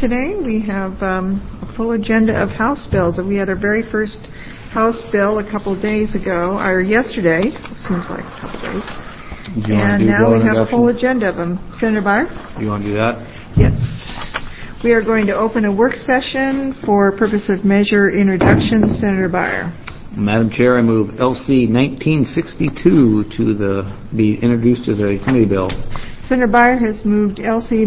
today. We have a full agenda of House bills. We had our very first House bill a couple of days ago, or yesterday. It seems like a couple of days. And now we have a full agenda of them. Senator Byer? You want to do that? Yes. We are going to open a work session for purpose of measure introduction. Senator Byer. Madam Chair, I move LC 1962 to be introduced as a committee bill. Senator Byer has moved LC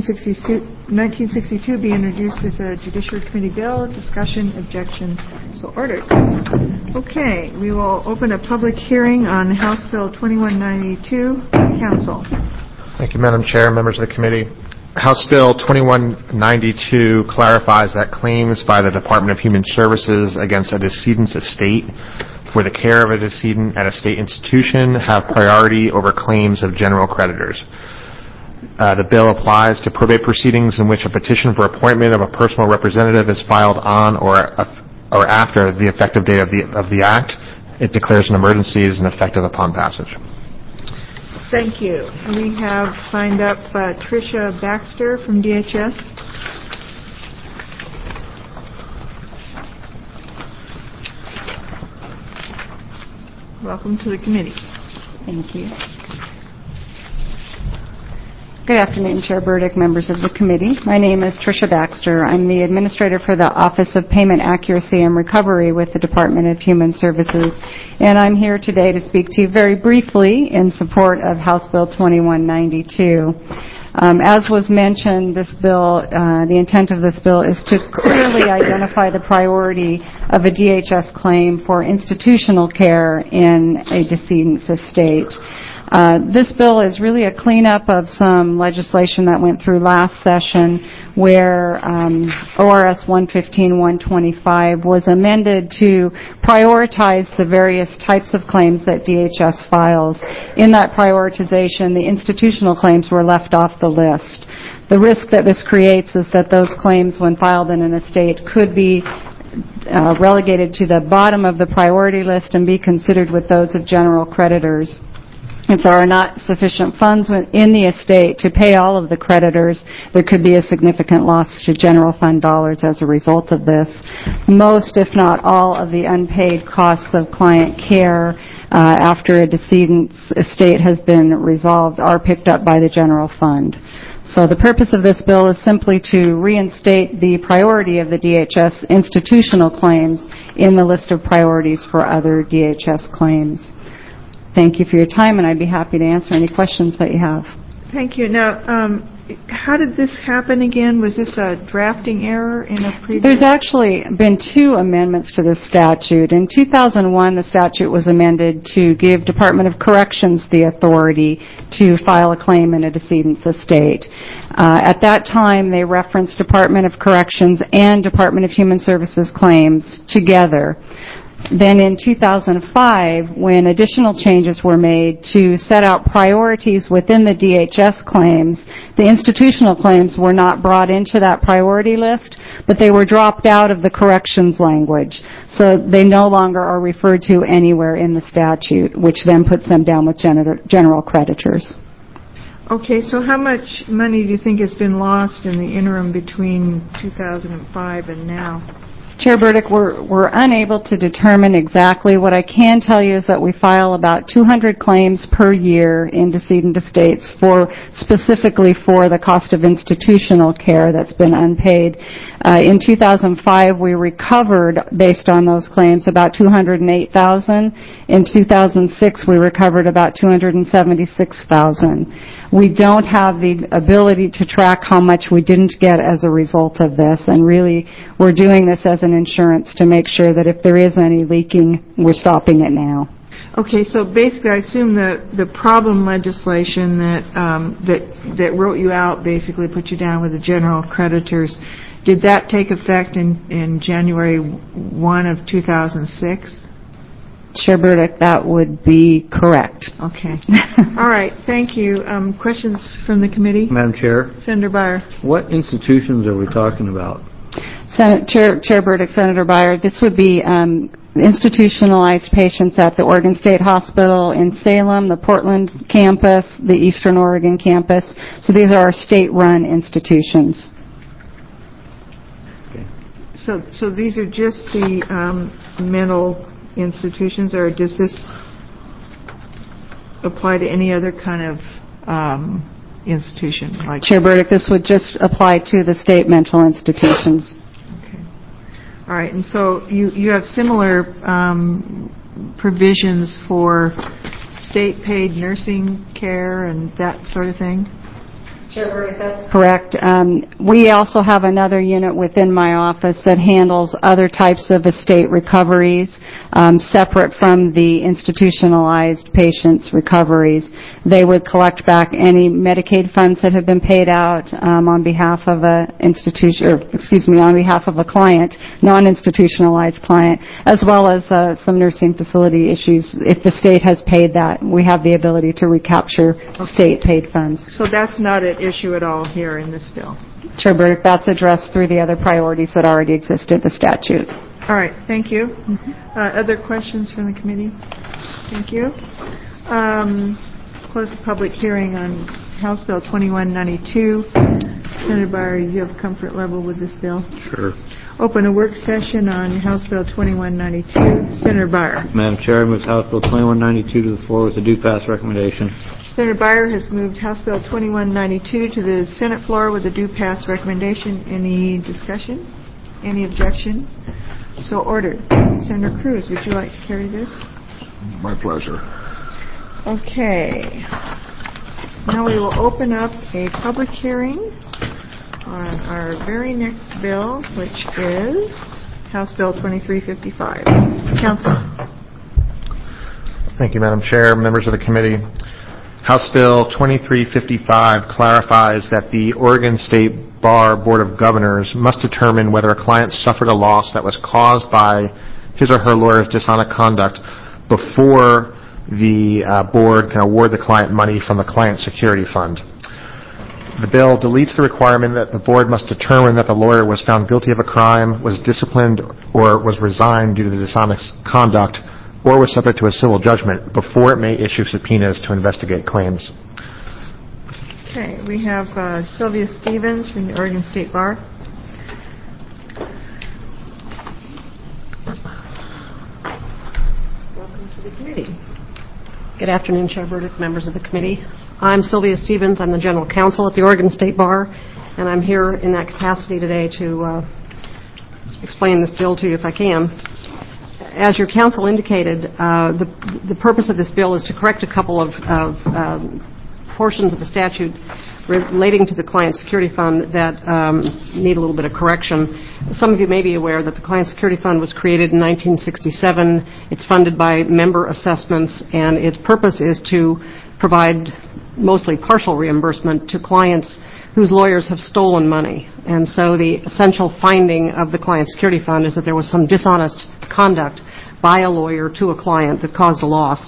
1962 be introduced as a Judiciary Committee bill. Discussion, objection, so ordered. Okay, we will open a public hearing on House Bill 2192. Council. Thank you, Madam Chair, members of the committee. House Bill 2192 clarifies that claims by the Department of Human Services against a decedent's estate for the care of a decedent at a state institution have priority over claims of general creditors. The bill applies to probate proceedings in which a petition for appointment of a personal representative is filed on or after the effective date of the Act. It declares an emergency as an effective upon passage. Thank you. We have signed up Tricia Baxter from DHS. Welcome to the committee. Thank you. Good afternoon, Chair Burdick, members of the committee. My name is Tricia Baxter. I'm the administrator for the Office of Payment Accuracy and Recovery with the Department of Human Services, and I'm here today to speak to you very briefly in support of House Bill 2192. As was mentioned, this bill, the intent of this bill is to clearly identify the priority of a DHS claim for institutional care in a decedent's estate. This bill is really a cleanup of some legislation that went through last session where ORS 115-125 was amended to prioritize the various types of claims that DHS files. In that prioritization, the institutional claims were left off the list. The risk that this creates is that those claims, when filed in an estate, could be relegated to the bottom of the priority list and be considered with those of general creditors. If there are not sufficient funds in the estate to pay all of the creditors, there could be a significant loss to general fund dollars as a result of this. Most, if not all, of the unpaid costs of client care after a decedent's estate has been resolved are picked up by the general fund. So the purpose of this bill is simply to reinstate the priority of the DHS institutional claims in the list of priorities for other DHS claims. Thank you for your time, and I'd be happy to answer any questions that you have. Thank you. Now, how did this happen again? Was this a drafting error in a previous? There's actually been two amendments to this statute. In 2001, the statute was amended to give Department of Corrections the authority to file a claim in a decedent's estate. At that time, they referenced Department of Corrections and Department of Human Services claims together. Then in 2005, when additional changes were made to set out priorities within the DHS claims, the institutional claims were not brought into that priority list, but they were dropped out of the corrections language. So they no longer are referred to anywhere in the statute, which then puts them down with general creditors. Okay, so how much money do you think has been lost in the interim between 2005 and now? Chair Burdick, we're unable to determine exactly. What I can tell you is that we file about 200 claims per year in decedent estates specifically for the cost of institutional care that's been unpaid. In 2005, we recovered, based on those claims, about $208,000. In 2006, we recovered about $276,000. We don't have the ability to track how much we didn't get as a result of this, and really we're doing this as an insurance to make sure that if there is any leaking, we're stopping it now. Okay, so basically I assume the problem legislation that wrote you out basically put you down with the general creditors. Did that take effect in January 1 of 2006? Chair Burdick, that would be correct. Okay. All right. Thank you. Questions from the committee? Madam Chair. Senator Byer. What institutions are we talking about? Chair Burdick, Senator Byer, this would be institutionalized patients at the Oregon State Hospital in Salem, the Portland campus, the Eastern Oregon campus. So these are our state-run institutions. So these are just the mental institutions, or does this apply to any other kind of institution? Like Chair Burdick, this would just apply to the state mental institutions. Okay. All right, and so you have similar provisions for state-paid nursing care and that sort of thing? Chair Burdick, that's correct. We also have another unit within my office that handles other types of estate recoveries, separate from the institutionalized patients' recoveries. They would collect back any Medicaid funds that have been paid out on behalf of a institution, or on behalf of a client, non-institutionalized client, as well as some nursing facility issues. If the state has paid that, we have the ability to recapture state-paid funds. So that's not an issue at all here in this bill? Chair Burdick, that's addressed through the other priorities that already exist in the statute. All right, thank you. Other questions from the committee? Thank you. Close the public hearing on House Bill 2192. Senator Byer, you have comfort level with this bill? Sure. Open a work session on House Bill 2192. Senator Byer. Madam Chair, I move House Bill 2192 to the floor with a due pass recommendation. Senator Byer has moved House Bill 2192 to the Senate floor with a due pass recommendation. Any discussion? Any objection? So ordered. Senator Cruz, would you like to carry this? My pleasure. Okay. Now we will open up a public hearing on our very next bill, which is House Bill 2355. Council. Thank you, Madam Chair, members of the committee. House Bill 2355 clarifies that the Oregon State Bar Board of Governors must determine whether a client suffered a loss that was caused by his or her lawyer's dishonest conduct before the board can award the client money from the client security fund. The bill deletes the requirement that the board must determine that the lawyer was found guilty of a crime, was disciplined, or was resigned due to the dishonest conduct, or was subject to a civil judgment before it may issue subpoenas to investigate claims. Okay, we have Sylvia Stevens from the Oregon State Bar. Welcome to the committee. Good afternoon, Chair Burdick, members of the committee. I'm Sylvia Stevens. I'm the General Counsel at the Oregon State Bar, and I'm here in that capacity today to explain this bill to you if I can. As your counsel indicated, the purpose of this bill is to correct a couple of portions of the statute relating to the Client Security Fund that need a little bit of correction. Some of you may be aware that the Client Security Fund was created in 1967. It's funded by member assessments, and its purpose is to provide mostly partial reimbursement to clients whose lawyers have stolen money. And so the essential finding of the Client Security Fund is that there was some dishonest conduct by a lawyer to a client that caused a loss.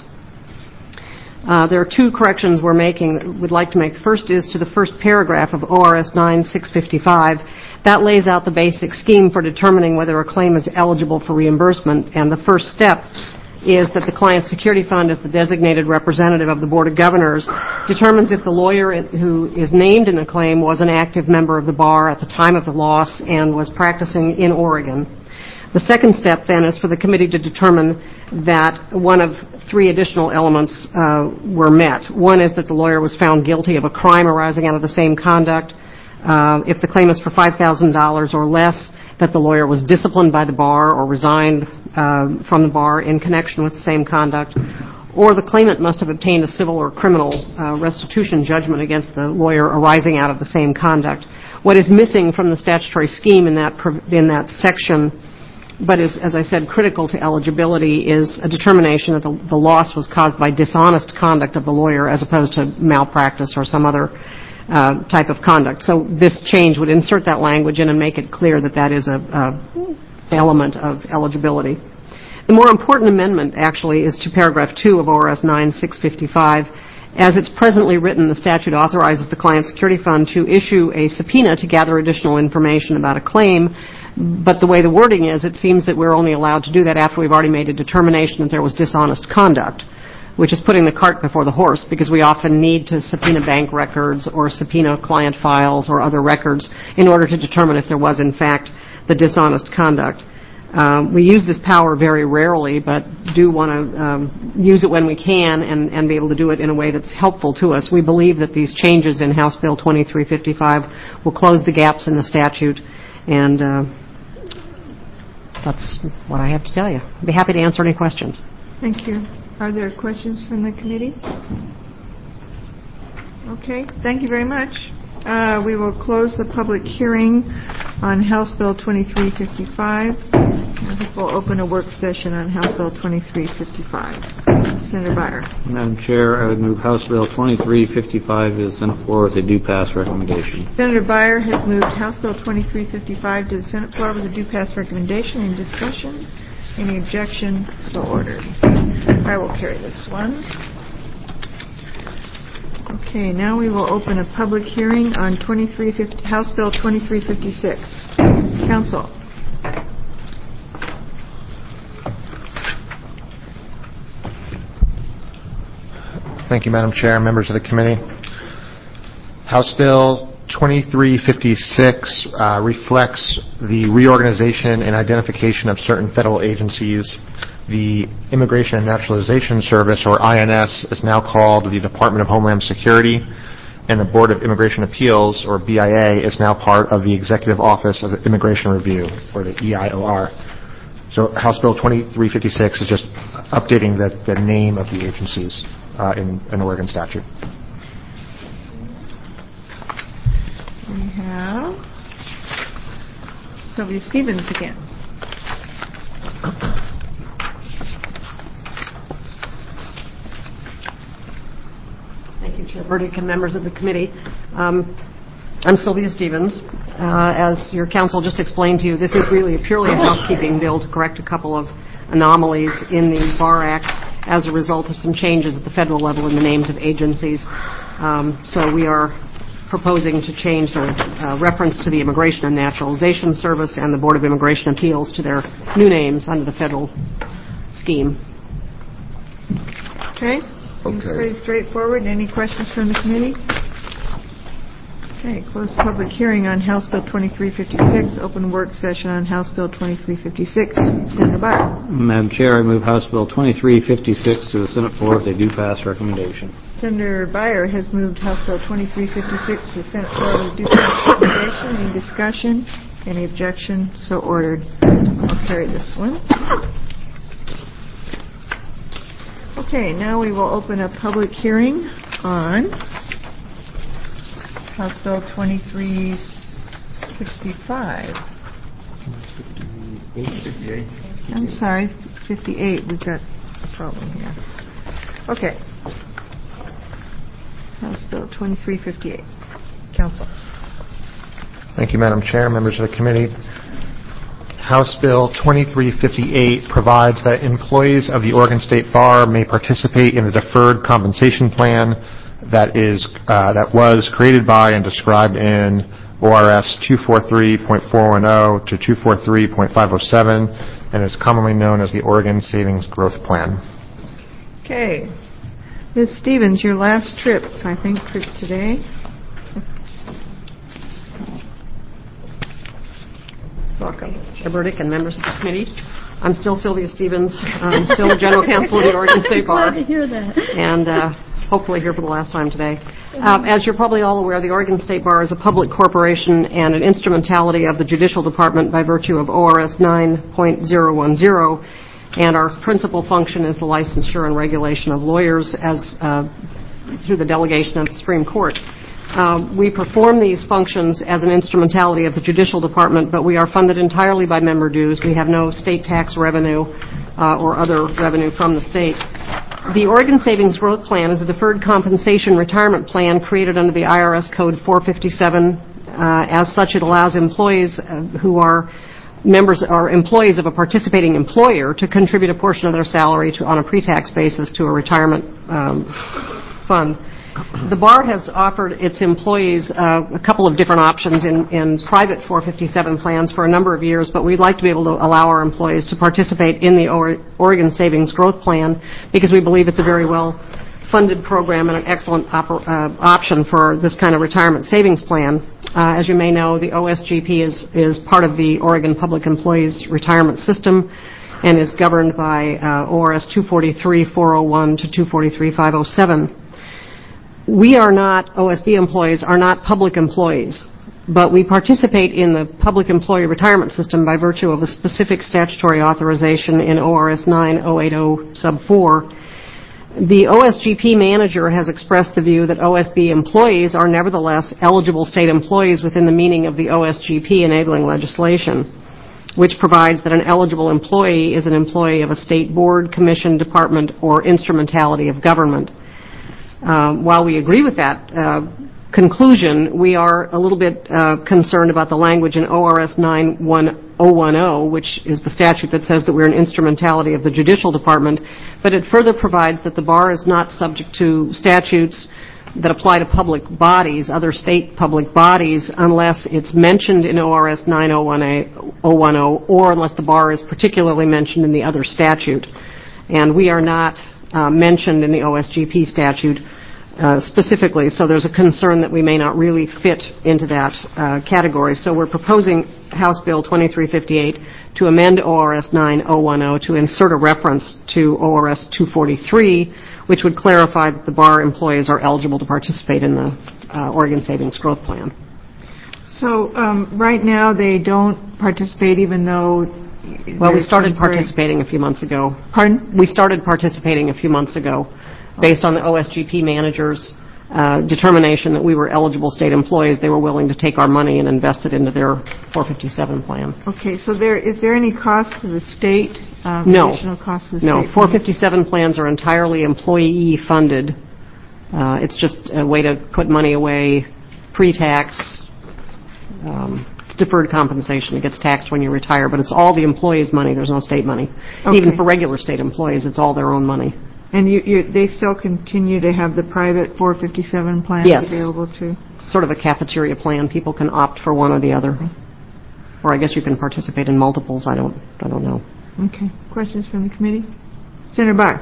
There are two corrections we'd like to make. The first is to the first paragraph of ORS 9655. That lays out the basic scheme for determining whether a claim is eligible for reimbursement, and the first step is that the Client Security Fund, as the designated representative of the Board of Governors, determines if the lawyer who is named in a claim was an active member of the bar at the time of the loss and was practicing in Oregon. The second step, then, is for the committee to determine that one of three additional elements were met. One is that the lawyer was found guilty of a crime arising out of the same conduct. If the claim is for $5,000 or less, that the lawyer was disciplined by the bar or resigned from the bar in connection with the same conduct, or the claimant must have obtained a civil or criminal restitution judgment against the lawyer arising out of the same conduct. What is missing from the statutory scheme in that section, but is, as I said, critical to eligibility, is a determination that the loss was caused by dishonest conduct of the lawyer as opposed to malpractice or some other type of conduct. So this change would insert that language in and make it clear that that is a element of eligibility. The more important amendment, actually, is to paragraph 2 of ORS 9655. As it's presently written, the statute authorizes the Client Security Fund to issue a subpoena to gather additional information about a claim, but the way the wording is, it seems that we're only allowed to do that after we've already made a determination that there was dishonest conduct, which is putting the cart before the horse, because we often need to subpoena bank records or subpoena client files or other records in order to determine if there was, in fact, the dishonest conduct. We use this power very rarely, but do want to use it when we can and be able to do it in a way that's helpful to us. We believe that these changes in House Bill 2355 will close the gaps in the statute, and that's what I have to tell you. I'd be happy to answer any questions. Thank you. Are there questions from the committee? Okay, thank you very much. We will close the public hearing on House Bill 2355. I think we'll open a work session on House Bill 2355. Senator Byer. Madam Chair, I would move House Bill 2355 to the Senate floor with a do pass recommendation. Senator Byer has moved House Bill 2355 to the Senate floor with a do pass recommendation. Any discussion? Any objection? So ordered. I will carry this one. Okay, now we will open a public hearing on House Bill 2356. Council. Thank you, Madam Chair, members of the committee. House Bill 2356 reflects the reorganization and identification of certain federal agencies. The Immigration and Naturalization Service, or INS, is now called the Department of Homeland Security, and the Board of Immigration Appeals, or BIA, is now part of the Executive Office of Immigration Review, or the EIOR. So House Bill 2356 is just updating the name of the agencies in an Oregon statute. We have Sylvia Stevens again. Thank you, Chair Burdick and members of the committee. I'm Sylvia Stevens. As your counsel just explained to you, this is really purely a housekeeping bill to correct a couple of anomalies in the BAR Act as a result of some changes at the federal level in the names of agencies. So we are proposing to change the reference to the Immigration and Naturalization Service and the Board of Immigration Appeals to their new names under the federal scheme. Okay. Seems pretty straightforward. Any questions from the committee? Okay, close the public hearing on House Bill 2356. Open work session on House Bill 2356. Senator Byer. Madam Chair, I move House Bill 2356 to the Senate floor with a do pass recommendation. Senator Byer has moved House Bill 2356 to the Senate floor with a do pass recommendation. Any discussion? Any objection? So ordered. I'll carry this one. Okay, now we will open a public hearing on House Bill 2365. I'm sorry, 58. We've got a problem here. Okay. House Bill 2358. Council. Thank you, Madam Chair, members of the committee. House Bill 2358 provides that employees of the Oregon State Bar may participate in the deferred compensation plan that was created by and described in ORS 243.410 to 243.507 and is commonly known as the Oregon Savings Growth Plan. Okay. Ms. Stevens, your last trip, I think, for today. Welcome, Chair Burdick and members of the committee. I'm still Sylvia Stevens. I'm still General Counsel of the Oregon State Bar. Glad to hear that. And hopefully here for the last time today. As you're probably all aware, the Oregon State Bar is a public corporation and an instrumentality of the Judicial Department by virtue of ORS 9.010, and our principal function is the licensure and regulation of lawyers as through the delegation of the Supreme Court. We perform these functions as an instrumentality of the Judicial Department, but we are funded entirely by member dues. We have no state tax revenue or other revenue from the state. The Oregon Savings Growth Plan is a deferred compensation retirement plan created under the IRS Code 457. As such, it allows employees who are members or employees of a participating employer to contribute a portion of their salary on a pre-tax basis to a retirement fund. The BAR has offered its employees a couple of different options in private 457 plans for a number of years, but we'd like to be able to allow our employees to participate in the Oregon Savings Growth Plan because we believe it's a very well-funded program and an excellent option for this kind of retirement savings plan. As you may know, the OSGP is part of the Oregon Public Employees Retirement System and is governed by ORS 243-401 to 243-507. We are not, OSB employees are not public employees, but we participate in the public employee retirement system by virtue of a specific statutory authorization in ORS 9080 sub 4. The OSGP manager has expressed the view that OSB employees are nevertheless eligible state employees within the meaning of the OSGP enabling legislation, which provides that an eligible employee is an employee of a state board, commission, department, or instrumentality of government. While we agree with that conclusion, we are a little bit concerned about the language in ORS 91010, which is the statute that says that we're an instrumentality of the judicial department, but it further provides that the bar is not subject to statutes that apply to public bodies, other state public bodies, unless it's mentioned in ORS 9010 or unless the bar is particularly mentioned in the other statute. And we are not mentioned in the OSGP statute specifically, so there's a concern that we may not really fit into that category. So we're proposing House Bill 2358 to amend ORS 9010 to insert a reference to ORS 243, which would clarify that the bar employees are eligible to participate in the Oregon Savings Growth Plan. So right now they don't participate even though... Well, we started participating a few months ago. Pardon? We started participating a few months ago based on the OSGP manager's determination that we were eligible state employees. They were willing to take our money and invest it into their 457 plan. Okay, so is there any cost to the state? No. Additional cost to the state? No. 457 plans are entirely employee funded. It's just a way to put money away pre-tax. It's deferred compensation. It gets taxed when you retire, but it's all the employees' money. There's no state money. Okay. Even for regular state employees, it's all their own money. And they still continue to have the private 457 plans Yes. available too? Sort of a cafeteria plan. People can opt for one or the other. Or I guess you can participate in multiples. I don't know. Okay. Questions from the committee? Senator Bach.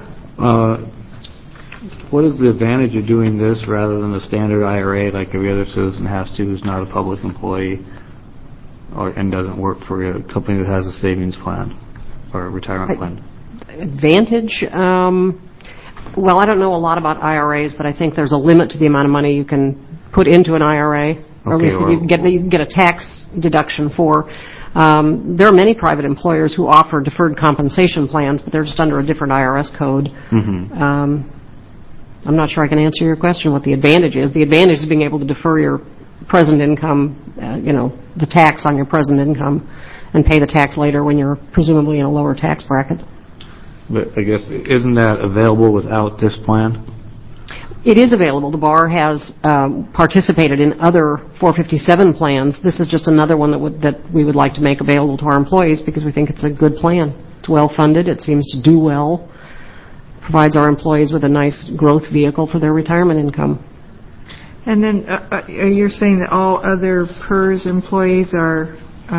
What is the advantage of doing this rather than a standard IRA like every other citizen has to who's not a public employee and doesn't work for a company that has a savings plan or a retirement plan? Advantage? Well, I don't know a lot about IRAs, but I think there's a limit to the amount of money you can put into an IRA, or at least that you can get a tax deduction for. There are many private employers who offer deferred compensation plans, but they're just under a different IRS code. Mm-hmm. I'm not sure I can answer your question what the advantage is. The advantage is being able to defer your present income, the tax on your present income, and pay the tax later when you're presumably in a lower tax bracket. But I guess, isn't that available without this plan? It is available. The bar has participated in other 457 plans. This is just another one that we would like to make available to our employees because we think it's a good plan. It's well funded. It seems to do well. Provides our employees with a nice growth vehicle for their retirement income. And then you're saying that all other PERS employees are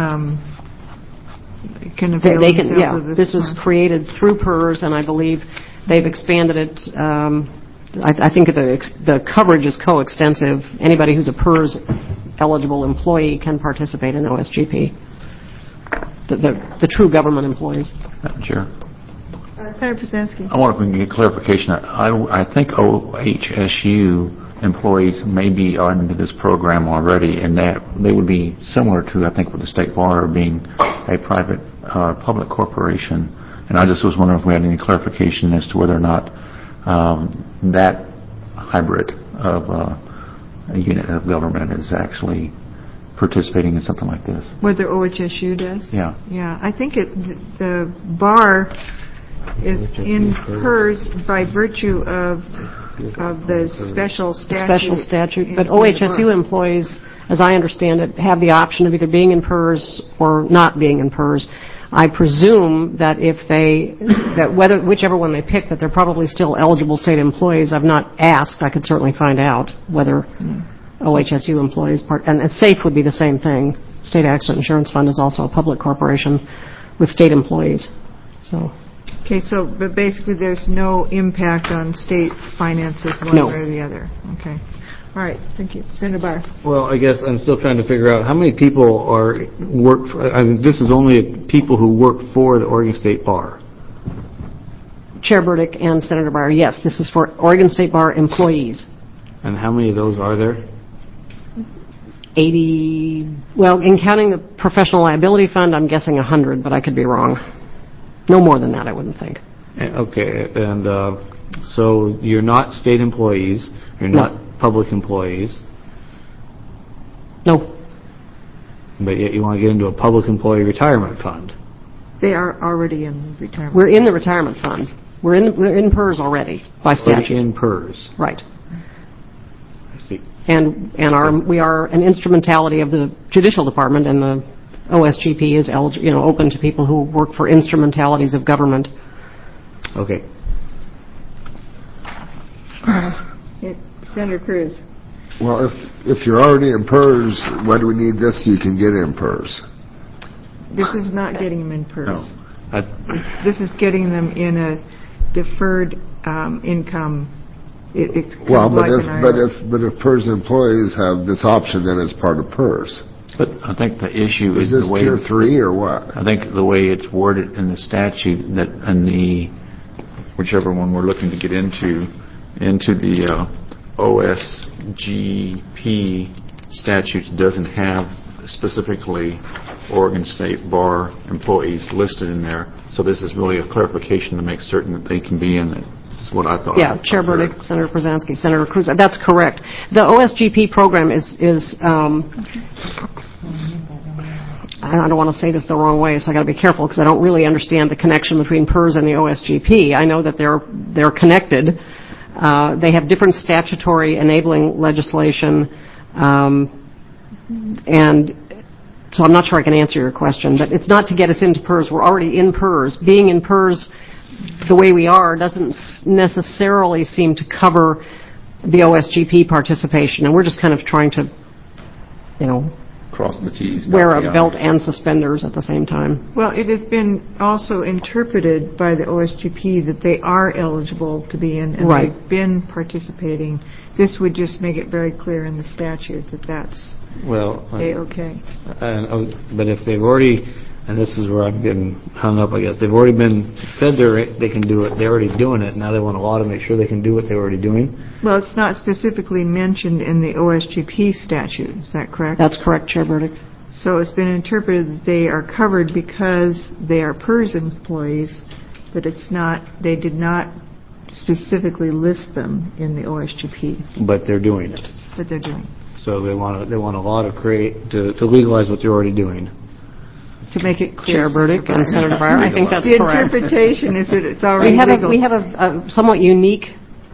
can avail themselves of this? This was created through PERS, and I believe they've expanded it. I think the coverage is coextensive. Anybody who's a PERS eligible employee can participate in OSGP. The true government employees. Sure. Senator Brzezinski. I wonder if we can get clarification. I think OHSU employees may be under this program already, and that they would be similar to, I think, with the State Bar being a private public corporation. And I just was wondering if we had any clarification as to whether or not that hybrid of a unit of government is actually participating in something like this. Whether OHSU does? Yeah. Yeah, I think the bar is in PERS by virtue of the special statute. But OHSU employees, as I understand it, have the option of either being in PERS or not being in PERS. I presume that whichever one they pick, that they're probably still eligible state employees. I've not asked. I could certainly find out whether OHSU employees and SAFE would be the same thing. State Accident Insurance Fund is also a public corporation with state employees. So. Okay, but basically there's no impact on state finances one way or the other. Okay. All right, thank you. Senator Byer. Well, I guess I'm still trying to figure out how many people work for, I mean, this is only people who work for the Oregon State Bar. Chair Burdick and Senator Byer, yes, this is for Oregon State Bar employees. And how many of those are there? 80, well, in counting the professional liability fund, I'm guessing 100, but I could be wrong. No more than that, I wouldn't think. Okay, and so you're not state employees, you're No. not public employees, No, but yet you want to get into a public employee retirement fund. They are already in retirement. we're in the retirement fund. We're in PERS already by statute. In PERS. Right. I see. And we are an instrumentality of the Judicial Department, and the OSGP is open to people who work for instrumentalities of government. Okay. Senator Cruz. Well, if you're already in PERS, why do we need this so you can get in PERS? This is not getting them in PERS. No. This is getting them in a deferred income. It's kind Well, of but like an IRA. if PERS employees have this option, then it's part of PERS. But I think the issue Is is this the way... Tier 3 or what? I think the way it's worded in the statute, that in the, whichever one we're looking to get into the OSGP statutes doesn't have specifically Oregon State Bar employees listed in there. So this is really a clarification to make certain that they can be in it. That's what I thought. Yeah, Chair Burdick, Senator Brzezinski, Senator Cruz. That's correct. The OSGP program is I don't want to say this the wrong way, so I got to be careful because I don't really understand the connection between PERS and the OSGP. I know that they're connected. They have different statutory enabling legislation, and so I'm not sure I can answer your question. But it's not to get us into PERS. We're already in PERS. Being in PERS the way we are doesn't necessarily seem to cover the OSGP participation, and we're just kind of trying to, Cross the T's. wear dot a the I's. belt and suspenders at the same time. Well, it has been also interpreted by the OSGP that they are eligible to be in, and Right. they've been participating. This would just make it very clear in the statute that that's Well, A-okay. but if they've already, and this is where I'm getting hung up, I guess, they've already said they can do it, they're already doing it, now they want a law to make sure they can do what they're already doing? Well, it's not specifically mentioned in the OSGP statute, is that correct? That's correct, Chair Burdick. So it's been interpreted that they are covered because they are PERS employees, but it's not, they did not specifically list them in the OSGP, But they're doing it. but they're doing, So they want a law to legalize what they're already doing. to make it clear. Chair Burdick and Senator Breyer, I think that's The correct. interpretation is that it's already legal. We have a somewhat unique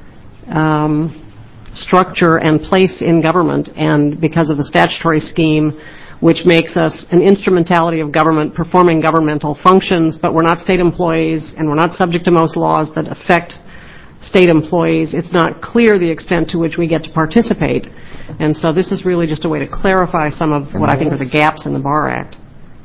structure and place in government, and because of the statutory scheme, which makes us an instrumentality of government performing governmental functions, but we're not state employees and we're not subject to most laws that affect state employees. It's not clear the extent to which we get to participate. And so this is really just a way to clarify some of what I think are the gaps in the Bar Act.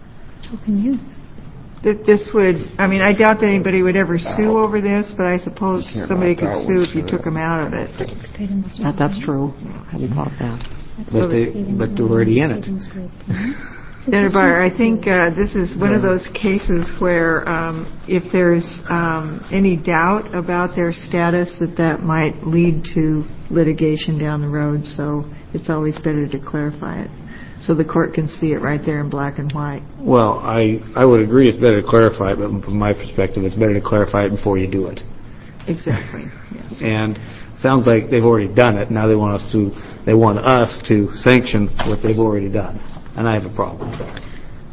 That this would, I mean, I doubt that anybody would ever sue over this, but I suppose somebody could sue if you took them out of it. That's true. I hadn't thought of that. But they're already in it. Senator Breyer, I think this is one of those cases where if there's any doubt about their status, that might lead to litigation down the road, so it's always better to clarify it, so the court can see it right there in black and white. Well, I would agree it's better to clarify it, but from my perspective, it's better to clarify it before you do it. Exactly, yes. And it sounds like they've already done it. Now they want us to sanction what they've already done. And I have a problem with that.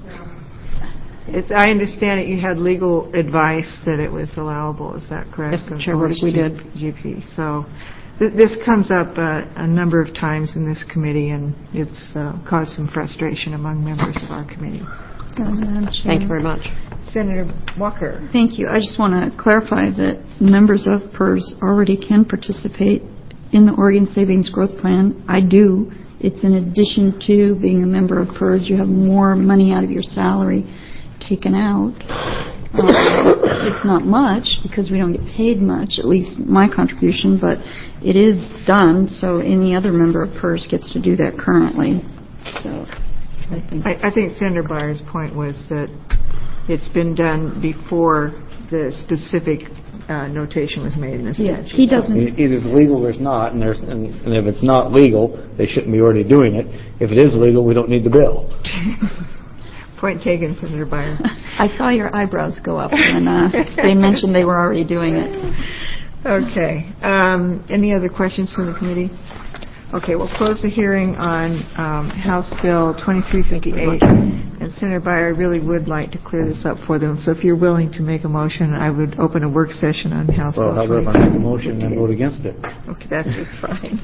I understand that you had legal advice that it was allowable, is that correct? Yes, Chair Burdick, we did. GP. So this comes up a number of times in this committee, and it's caused some frustration among members of our committee. Madam Chair. Thank you very much. Senator Walker. Thank you. I just want to clarify that members of PERS already can participate in the Oregon Savings Growth Plan. I do. It's in addition to being a member of PERS. You have more money out of your salary taken out It's not much because we don't get paid much, at least my contribution, but it is done, so any other member of PERS gets to do that currently. So I think Senator Byers' point was that it's been done before the specific notation was made in the statute. Yeah, he doesn't. Either it's legal or it's not, and if it's not legal, they shouldn't be already doing it. If it is legal, we don't need the bill. Point taken, Senator Byers. I saw your eyebrows go up when they mentioned they were already doing it. Okay. Any other questions from the committee? Okay, we'll close the hearing on House Bill 2358. And Senator Byers, I really would like to clear this up for them. So if you're willing to make a motion, I would open a work session on House Bill 2358. Well, how about if I make a motion and vote against it? Okay, that's just fine.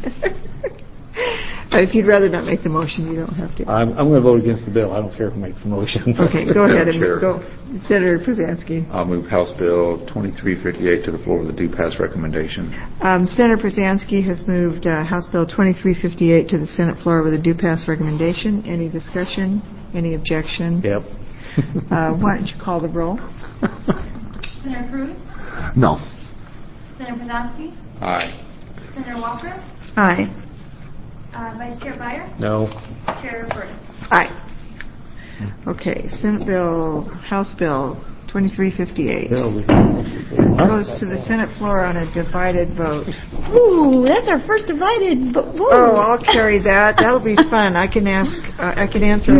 If you'd rather not make the motion, you don't have to. I'm going to vote against the bill. I don't care who makes the motion. Okay, go ahead and Chair. go. Senator Przansky. I'll move House Bill 2358 to the floor with a due pass recommendation. Senator Przansky has moved House Bill 2358 to the Senate floor with a due pass recommendation. Any discussion? Any objection? Yep. Why don't you call the roll? Senator Cruz? No. Senator Przansky? Aye. Senator Walker? Aye. Vice Chair Byers? No. Chair Burdick? Aye. Okay, House Bill 2358 goes to the Senate floor on a divided vote. Ooh, that's our first divided vote. Oh, I'll carry that. That'll be fun. I can answer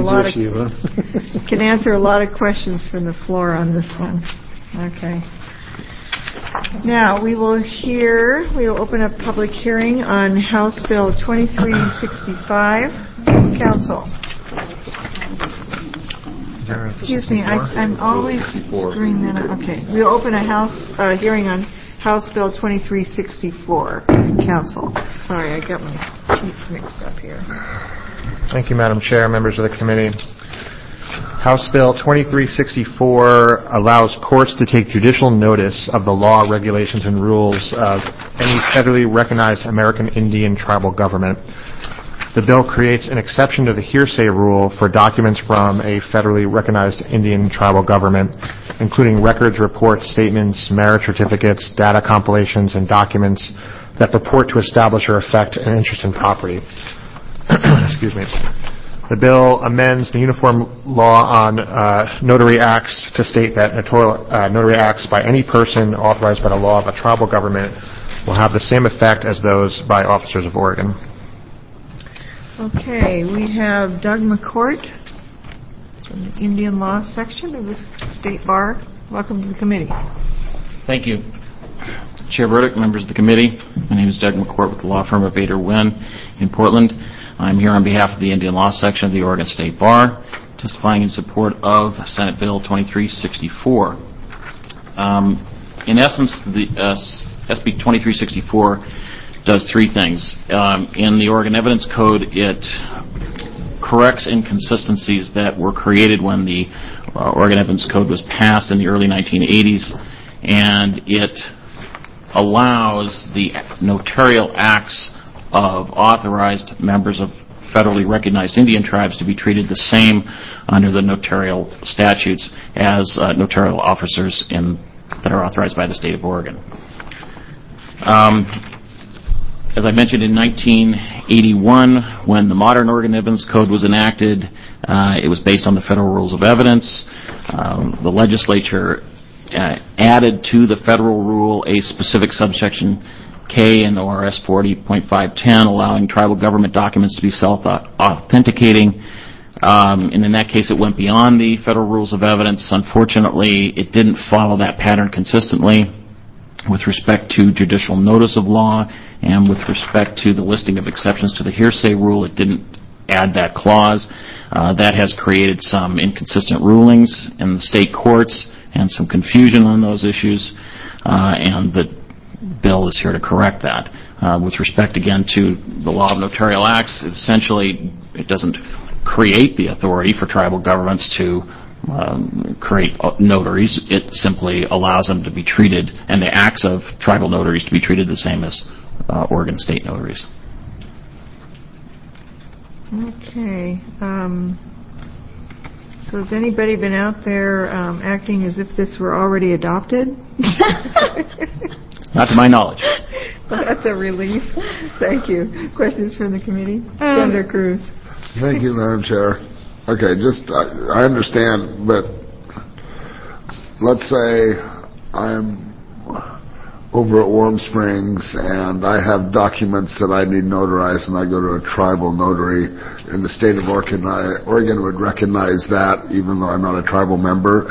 a lot of questions from the floor on this one. Okay. Now, we will open up public hearing on House Bill 2365. Council. Excuse me, I'm always screwing that up. Okay, we'll open a hearing on House Bill 2364. Council. Sorry, I got my sheets mixed up here. Thank you, Madam Chair, members of the committee. House Bill 2364 allows courts to take judicial notice of the law, regulations, and rules of any federally recognized American Indian tribal government. The bill creates an exception to the hearsay rule for documents from a federally recognized Indian tribal government, including records, reports, statements, marriage certificates, data compilations, and documents that purport to establish or affect an interest in property. Excuse me. The bill amends the Uniform Law on Notary Acts to state that notary acts by any person authorized by the law of a tribal government will have the same effect as those by officers of Oregon. Okay, we have Doug McCourt from the Indian Law section of the State Bar. Welcome to the committee. Thank you. Chair Burdick, members of the committee, my name is Doug McCourt with the law firm of Bader Wynn in Portland. I'm here on behalf of the Indian Law section of the Oregon State Bar, testifying in support of Senate Bill 2364. In essence, the SB 2364 does three things. In the Oregon Evidence Code, it corrects inconsistencies that were created when the Oregon Evidence Code was passed in the early 1980s, and it allows the notarial acts of authorized members of federally recognized Indian tribes to be treated the same under the notarial statutes as notarial officers that are authorized by the state of Oregon. As I mentioned, in 1981, when the modern Oregon Evidence Code was enacted, it was based on the federal rules of evidence. The legislature added to the federal rule a specific subsection K in ORS 40.510, allowing tribal government documents to be self-authenticating. And in that case, it went beyond the federal rules of evidence. Unfortunately, it didn't follow that pattern consistently with respect to judicial notice of law and with respect to the listing of exceptions to the hearsay rule. It didn't add that clause. That has created some inconsistent rulings in the state courts and some confusion on those issues, and the bill is here to correct that. With respect, again, to the law of notarial acts, essentially it doesn't create the authority for tribal governments to create notaries. It simply allows them to be treated, and the acts of tribal notaries to be treated the same as Oregon state notaries. Okay. So has anybody been out there acting as if this were already adopted? Not to my knowledge. Well, that's a relief. Thank you. Questions from the committee? Senator Cruz. Thank you, Madam Chair. Okay, I understand, but let's say I'm over at Warm Springs and I have documents that I need notarized and I go to a tribal notary in the state of Oregon. Oregon would recognize that even though I'm not a tribal member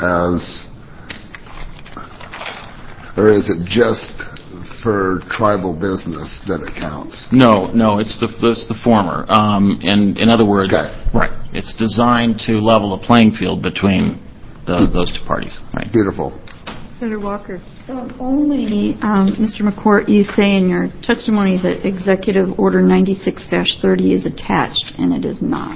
or is it just for tribal business that it counts? No, it's the former. In other words, okay. Right. It's designed to level a playing field between those two parties. Right. Beautiful. Senator Walker. Only, Mr. McCourt, you say in your testimony that Executive Order 96-30 is attached, and it is not.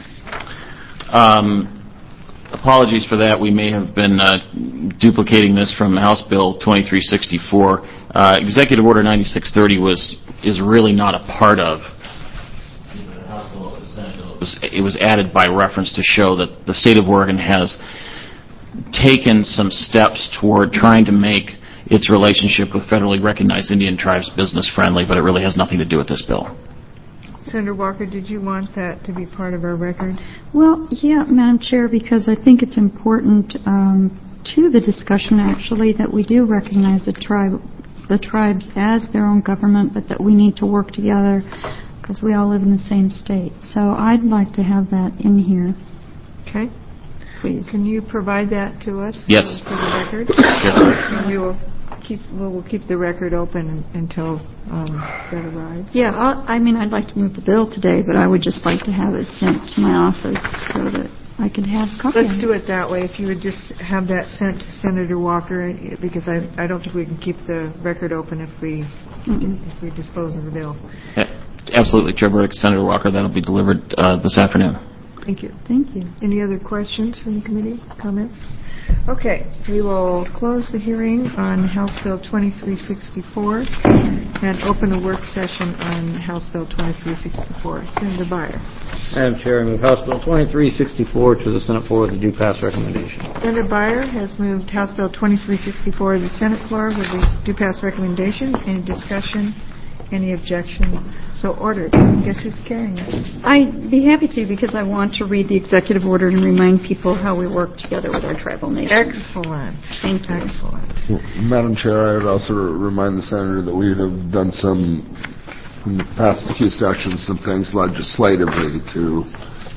Apologies for that. We may have been duplicating this from House Bill 2364. Executive Order 9630 is really not a part of the House Bill of the Senate Bill. It was added by reference to show that the state of Oregon has taken some steps toward trying to make its relationship with federally recognized Indian tribes business friendly, but it really has nothing to do with this bill. Senator Walker, did you want that to be part of our record? Well, yeah, Madam Chair, because I think it's important to the discussion, actually, that we do recognize the tribes as their own government, but that we need to work together because we all live in the same state. So I'd like to have that in here. Okay. Please. Can you provide that to us? Yes. For the record? And we will keep the record open until that arrives. Yeah, I'd like to move the bill today, but I would just like to have it sent to my office so that I could have a copy. Let's do it that way. If you would just have that sent to Senator Walker, because I don't think we can keep the record open if we dispose of the bill. Absolutely, Chair Burdick, Senator Walker. That'll be delivered this afternoon. Thank you. Thank you. Any other questions from the committee? Comments? Okay, we will close the hearing on House Bill 2364 and open a work session on House Bill 2364. Senator Beyer. Madam Chair, I move House Bill 2364 to the Senate floor with a due pass recommendation. Senator Beyer has moved House Bill 2364 to the Senate floor with a due pass recommendation. Any discussion? Any objection? So ordered. Guess who's carrying it? I'd be happy to, because I want to read the executive order and remind people how we work together with our tribal nations. Excellent. Thank you. Excellent. Madam Chair, I would also remind the Senator that we have done in the past few sessions, some things legislatively to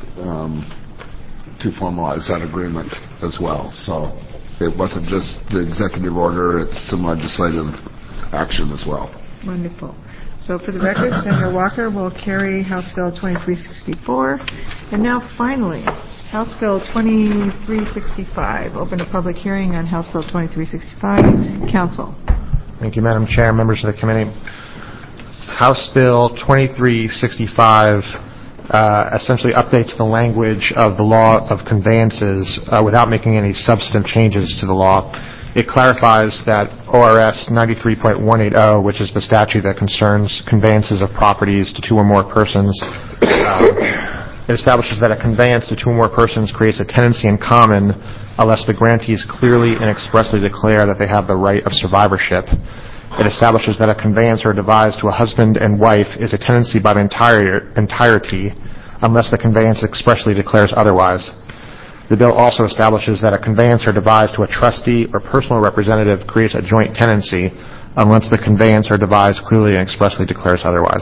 formalize that agreement as well. So it wasn't just the executive order, it's some legislative action as well. Wonderful. So for the record, Senator Walker will carry House Bill 2364. And now finally, House Bill 2365. Open a public hearing on House Bill 2365. Council. Thank you, Madam Chair, members of the committee. House Bill 2365 essentially updates the language of the law of conveyances without making any substantive changes to the law. It clarifies that ORS 93.180, which is the statute that concerns conveyances of properties to two or more persons, it establishes that a conveyance to two or more persons creates a tenancy in common unless the grantees clearly and expressly declare that they have the right of survivorship. It establishes that a conveyance or devise to a husband and wife is a tenancy by the entirety unless the conveyance expressly declares otherwise. The bill also establishes that a conveyance or devise to a trustee or personal representative creates a joint tenancy unless the conveyance or devise clearly and expressly declares otherwise.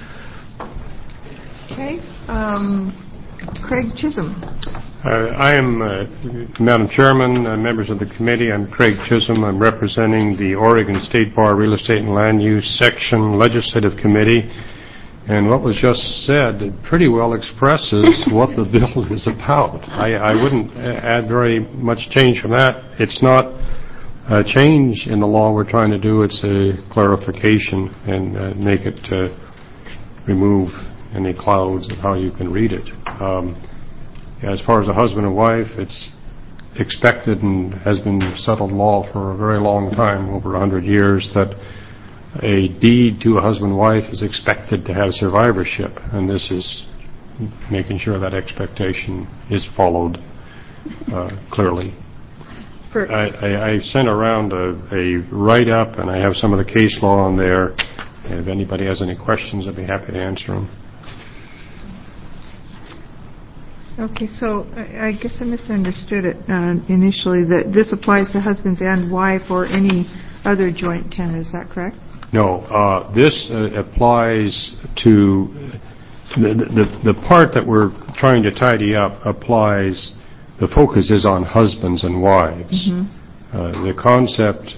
Okay. Craig Chisholm. I am, Madam Chairman, members of the committee, I'm Craig Chisholm. I'm representing the Oregon State Bar Real Estate and Land Use Section Legislative Committee. And what was just said pretty well expresses what the bill is about. I wouldn't add very much change from that. It's not a change in the law we're trying to do. It's a clarification and make it remove any clouds of how you can read it. As far as a husband and wife, it's expected and has been settled law for a very long time, over 100 years, that a deed to a husband and wife is expected to have survivorship, and this is making sure that expectation is followed. clearly. I sent around a write-up, and I have some of the case law on there. And if anybody has any questions, I'd be happy to answer them. Okay, so I guess I misunderstood it initially, that this applies to husbands and wife or any other joint tenant. Is that correct? No, this applies to the part that we're trying to tidy up applies. The focus is on husbands and wives. The concept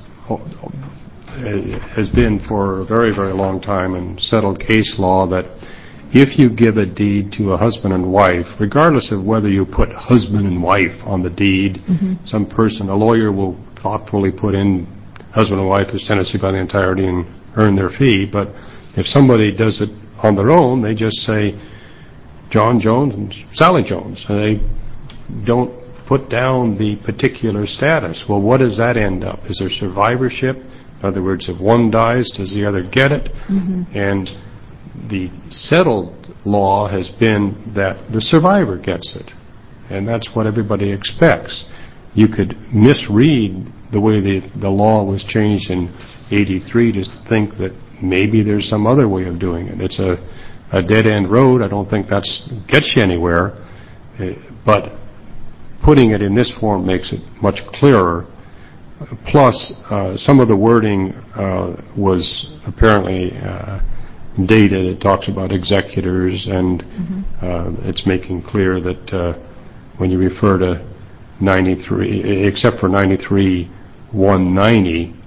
has been for a very, very long time in settled case law that if you give a deed to a husband and wife, regardless of whether you put husband and wife on the deed, a lawyer will thoughtfully put in husband and wife as tenancy by the entirety and earn their fee. But if somebody does it on their own, they just say John Jones and Sally Jones, and they don't put down the particular status. Well, what does that end up? Is there survivorship? In other words, if one dies, does the other get it? And the settled law has been that the survivor gets it. And that's what everybody expects. You could misread the way the law was changed in 83 to think that maybe there's some other way of doing it. It's a dead-end road. I don't think that gets you anywhere. But putting it in this form makes it much clearer. Plus, some of the wording was apparently dated. It talks about executors, and it's making clear that when you refer to 93, except for 93-190,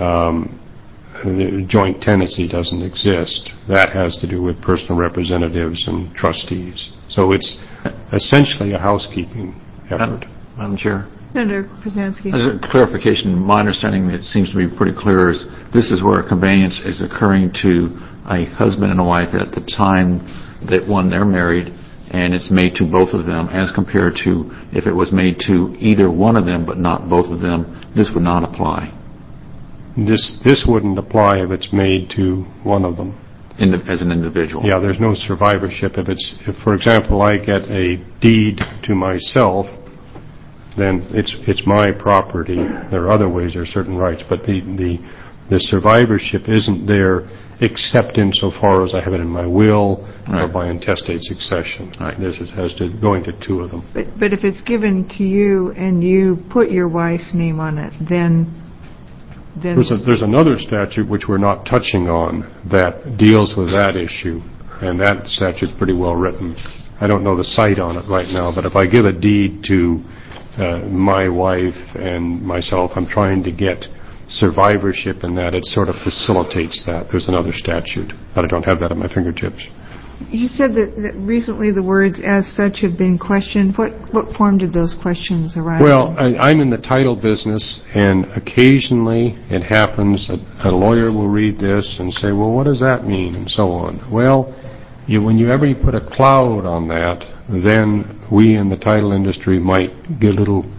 the joint tenancy doesn't exist. That has to do with personal representatives and trustees. So it's essentially a housekeeping effort. Madam Chair. Senator Krasinski. As a clarification, my understanding, it seems to be pretty clear, is this is where a conveyance is occurring to a husband and a wife at the time that they're married, and it's made to both of them, as compared to if it was made to either one of them but not both of them, this would not apply. This wouldn't apply if it's made to one of them. As an individual. Yeah, there's no survivorship. If, for example, I get a deed to myself, then it's my property. There are other ways, there are certain rights, but the survivorship isn't there except insofar as I have it in my will or by intestate succession. This has to go into two of them. But if it's given to you and you put your wife's name on it, then there's another statute which we're not touching on that deals with that issue, and that statute's pretty well written. I don't know the site on it right now, but if I give a deed to my wife and myself, I'm trying to get survivorship in that. It sort of facilitates that. There's another statute, but I don't have that at my fingertips. You said that recently the words "as such" have been questioned. What form did those questions arise? Well, I'm in the title business, and occasionally it happens that a lawyer will read this and say, well, what does that mean, and so on. Well, whenever you put a cloud on that, then we in the title industry might get a little,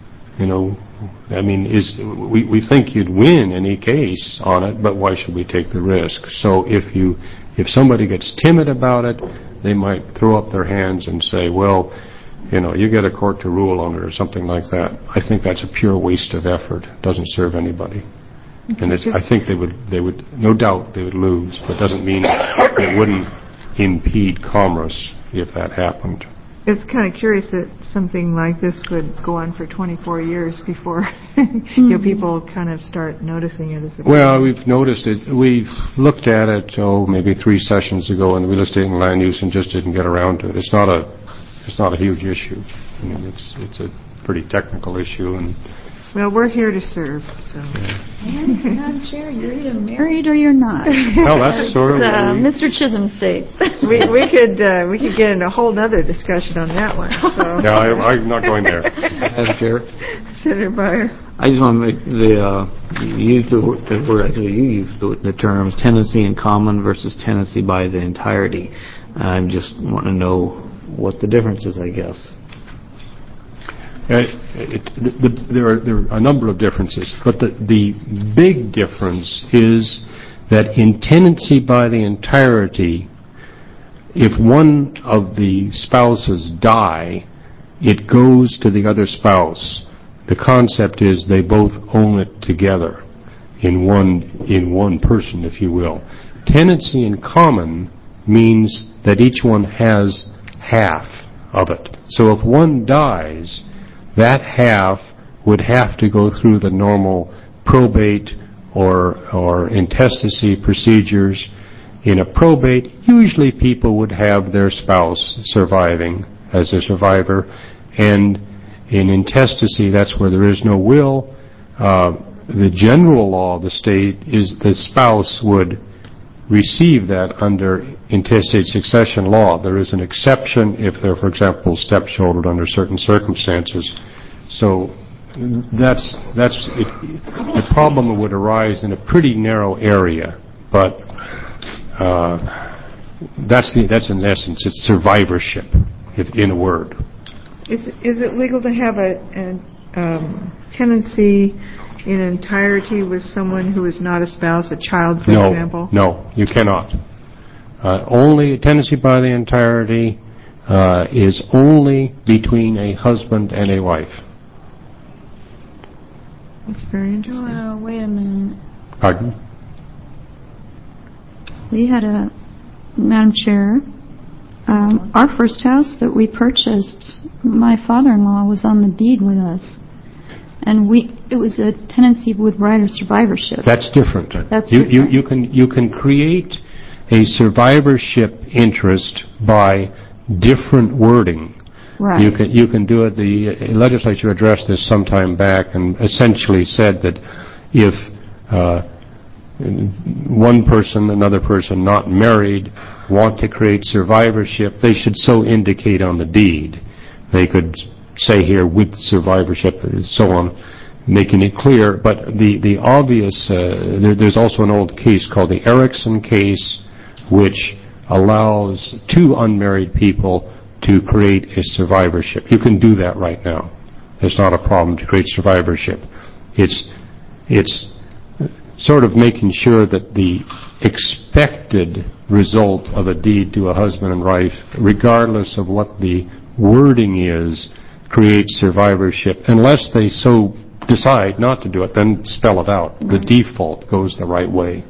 we think you'd win any case on it, but why should we take the risk? So if somebody gets timid about it, they might throw up their hands and say, well, you get a court to rule on it or something like that. I think that's a pure waste of effort. It doesn't serve anybody. And I think they would, no doubt they would lose, but it doesn't mean it wouldn't impede commerce if that happened. It's kind of curious that something like this would go on for 24 years before people kind of start noticing it as a problem. Well, we've noticed it. We've looked at it, maybe 3 sessions ago in the real estate and land use and just didn't get around to it. It's not a huge issue. I mean, it's a pretty technical issue, and well, we're here to serve. So, Madam Chair, you're either married or you're not. Well, that's sort of Mr. Chisholm states. we could get into a whole other discussion on that one. So. Yeah, I'm not going there. Madam Chair. Senator Byer. I just want to make you used the terms tenancy in common versus tenancy by the entirety. I just want to know what the difference is, I guess. There are a number of differences, but the big difference is that in tenancy by the entirety, if one of the spouses die, it goes to the other spouse. The concept is they both own it together in one person, if you will. Tenancy in common means that each one has half of it. So if one dies, that half would have to go through the normal probate or intestacy procedures. In a probate, usually people would have their spouse surviving as a survivor, and in intestacy, that's where there is no will. The general law of the state is the spouse would receive that under intestate succession law. There is an exception if they're, for example, stepchildren under certain circumstances. So that's it. The problem would arise in a pretty narrow area, but that's in essence, it's survivorship, in a word. Is it legal to have a tenancy in entirety with someone who is not a spouse, a child, for example? No, you cannot. Only tenancy by the entirety is only between a husband and a wife. That's very interesting. Wait a minute. Pardon? We had Madam Chair, our first house that we purchased, my father-in-law was on the deed with us. And it was a tenancy with right of survivorship. That's different. That's different. You can create a survivorship interest by different wording. Right. You can do it. The legislature addressed this some time back and essentially said that if one person, another person not married, want to create survivorship, they should so indicate on the deed. They could say here with survivorship and so on, making it clear. But the obvious, there's also an old case called the Erickson case, which allows two unmarried people to create a survivorship. You can do that right now. It's not a problem to create survivorship. It's sort of making sure that the expected result of a deed to a husband and wife, regardless of what the wording is, creates survivorship. Unless they so decide not to do it, then spell it out. Right. The default goes the right way.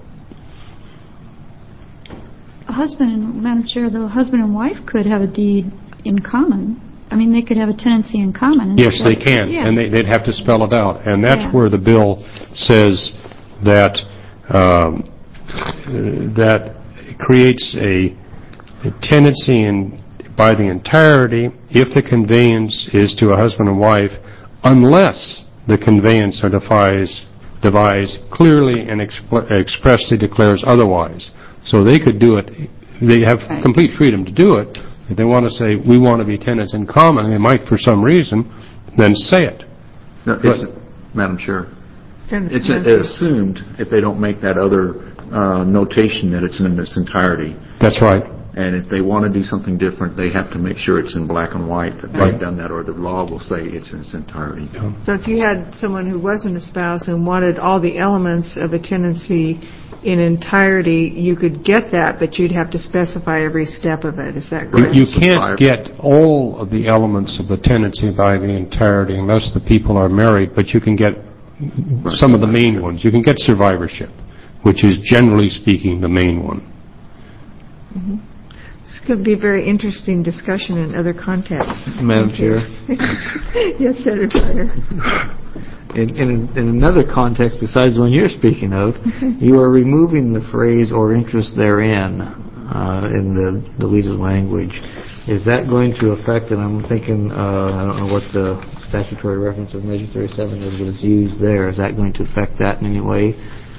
Madam Chair, the husband and wife could have a deed in common. I mean, they could have a tenancy in common. Yes, they can, yeah. And they'd have to spell it out. And that's where the bill says that that creates a tenancy by the entirety if the conveyance is to a husband and wife, unless the conveyancer devised clearly and expressly declares otherwise. So they could do it. They have complete freedom to do it. If they want to say, we want to be tenants in common, they might for some reason, then say it. No, Madam Chair, it's assumed if they don't make that other notation that it's in its entirety. That's right. And if they want to do something different, they have to make sure it's in black and white that they've done that, or the law will say it's in its entirety. So if you had someone who wasn't a spouse and wanted all the elements of a tenancy in entirety, you could get that, but you'd have to specify every step of it. Is that correct? You can't get all of the elements of the tenancy by the entirety unless the people are married, but you can get some of the main ones. You can get survivorship, which is generally speaking the main one. Mm-hmm. This could be a very interesting discussion in other contexts. Madam Chair. Yes, Senator Pryor. In another context besides the one you're speaking of, you are removing the phrase "or interest therein" in the deleted language. Is that going to affect, and I'm thinking, I don't know what the statutory reference of Measure 37 is, but it's used there. Is that going to affect that in any way?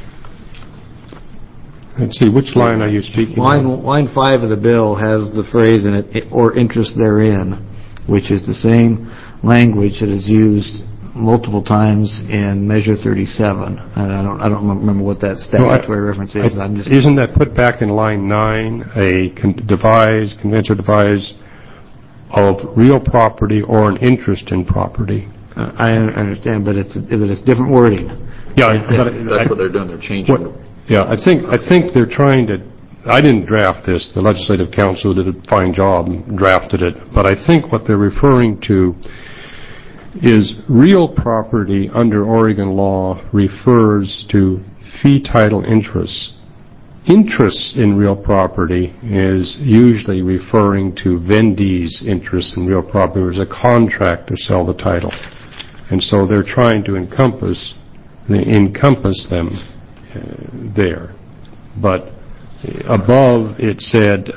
Let's see, which line are you speaking of? Line 5 of the bill has the phrase in it, "or interest therein," which is the same language that is used multiple times in Measure 37. And I don't remember what that statutory reference is. Isn't that put back in line 9, a conventional devise of real property or an interest in property? I understand, but it's different wording. Yeah, that's what they're doing. They're changing. Yeah, I think they're trying to I didn't draft this. The Legislative Council did a fine job and drafted it. But I think what they're referring to is real property under Oregon law refers to fee title interests. Interest in real property is usually referring to vendee's interest in real property. There's a contract to sell the title. And so they're trying to encompass them there. But above it said,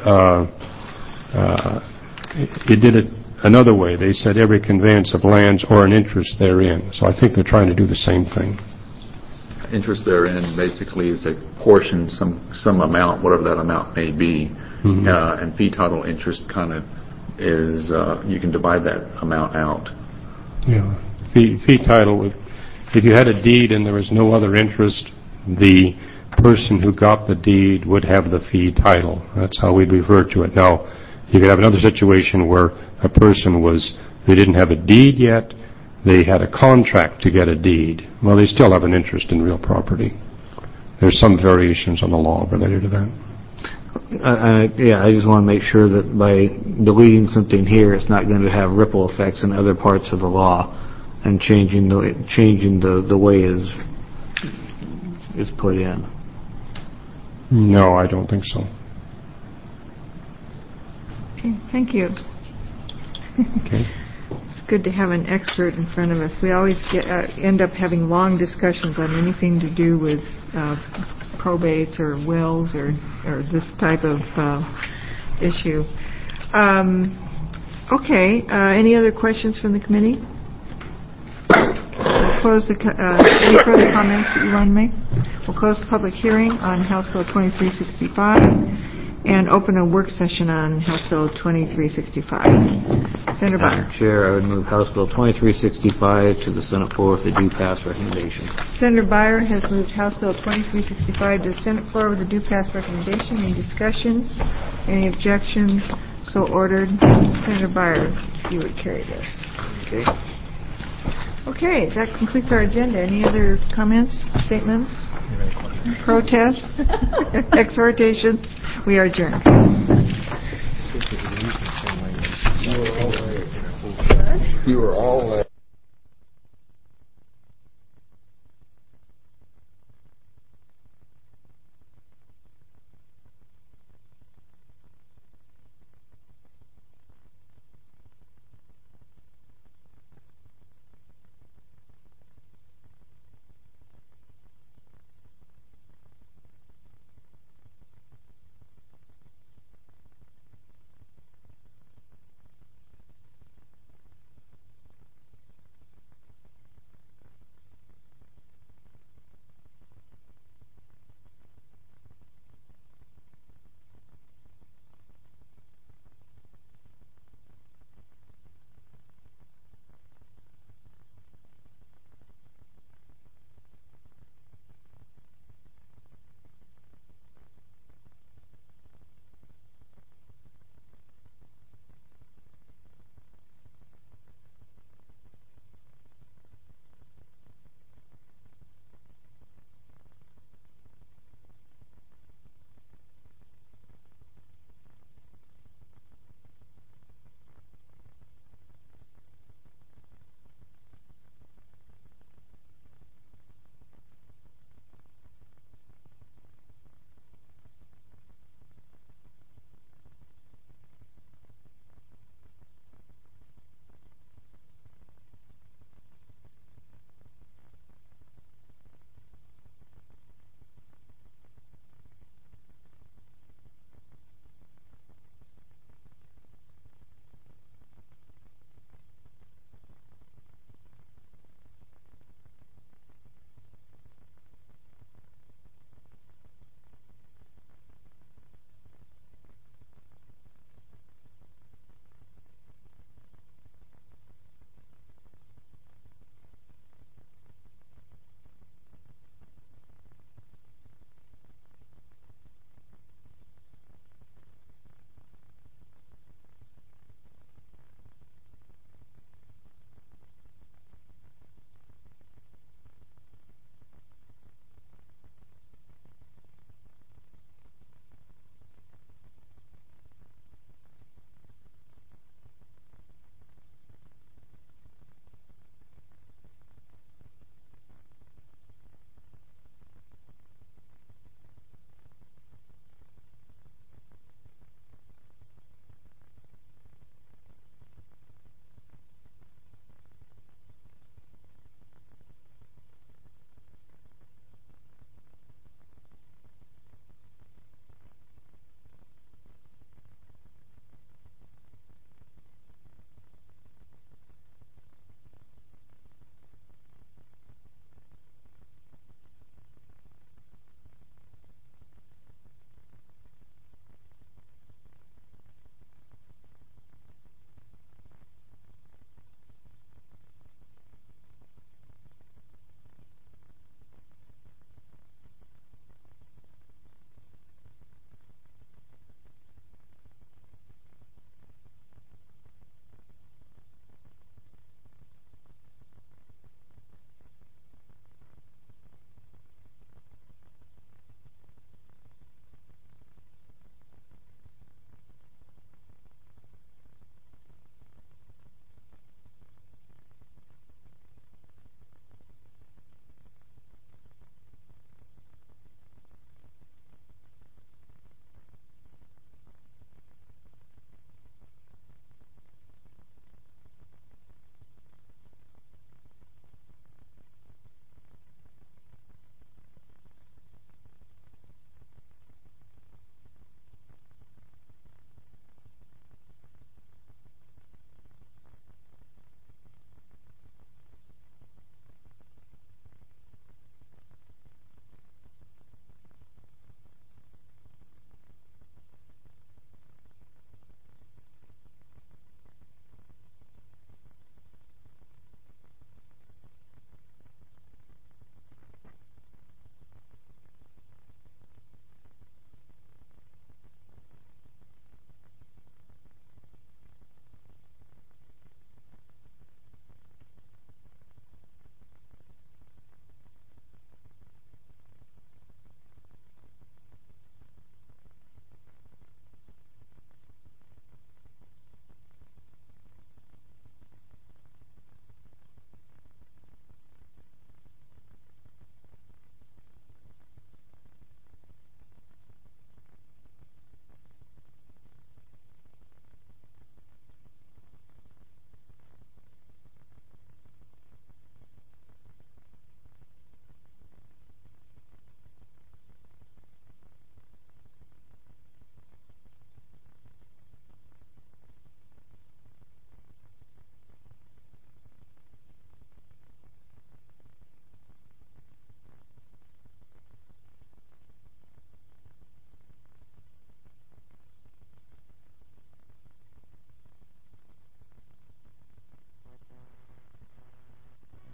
it did it another way. They said every conveyance of lands or an interest therein. So I think they're trying to do the same thing. Interest therein basically is a portion, some amount, whatever that amount may be. And fee title interest kind of is, you can divide that amount out. Yeah. Fee title, if you had a deed and there was no other interest, the person who got the deed would have the fee title. That's how we'd refer to it. Now, you could have another situation where a person they didn't have a deed yet, they had a contract to get a deed. Well, they still have an interest in real property. There's some variations on the law related to that. I just want to make sure that by deleting something here, it's not going to have ripple effects in other parts of the law and changing the way it's put in. No, I don't think so. Okay, thank you. Okay. It's good to have an expert in front of us. We always end up having long discussions on anything to do with probates or wills or this type of issue. Okay, any other questions from the committee? We'll close any further comments that you want to make? We'll close the public hearing on House Bill 2365 and open a work session on House Bill 2365. Senator Byer. Madam Chair, I would move House Bill 2365 to the Senate floor with a due pass recommendation. Senator Byer has moved House Bill 2365 to the Senate floor with a due pass recommendation. Any discussion? Any objections? So ordered. Senator Byer, if you would carry this. Okay. Okay, that completes our agenda. Any other comments, statements, protests, exhortations? We are adjourned. You were all